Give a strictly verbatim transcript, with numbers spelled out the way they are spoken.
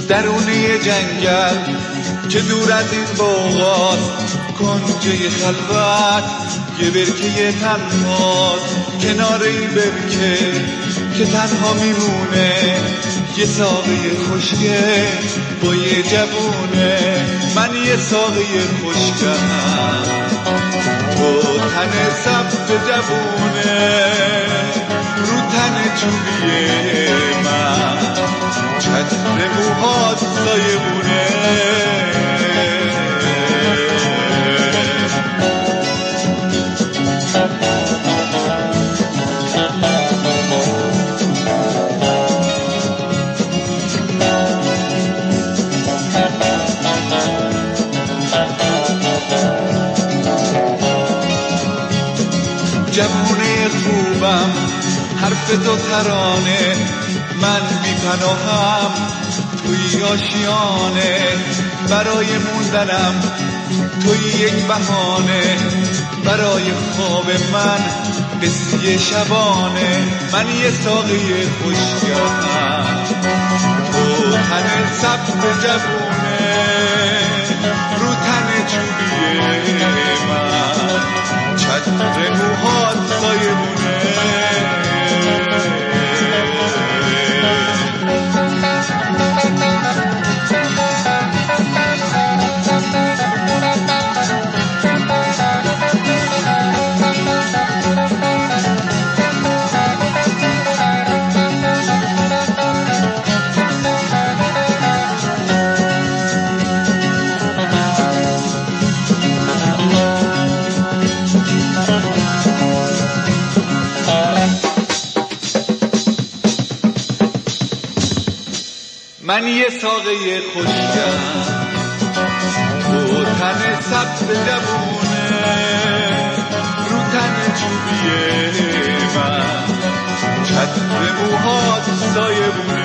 درونه جنگل که دور از این باغات، کنجه خلوت یه برکه تنهاست. کنار این برکه که تنها میمونه یه ساقه خشکه با یه جوونه. من یه ساقه خشکم با تن سبز جوونه، رو تن چوبیه من چتر موهات سایبونه. جوونه خوبم حرف تو ترانه، من بی پناهم توی آشیانه. برای موندنم توی یک بهانه، برای خواب من قصه شبانه. من یه ساقه خشکم تو تن سبز جوونه، رو تن چوبیه من چتر موهات سایبونه. من یه ساقه خشکم تو تن سبز جوونه، رو تن چوبیه من چتر موهات سایبونه.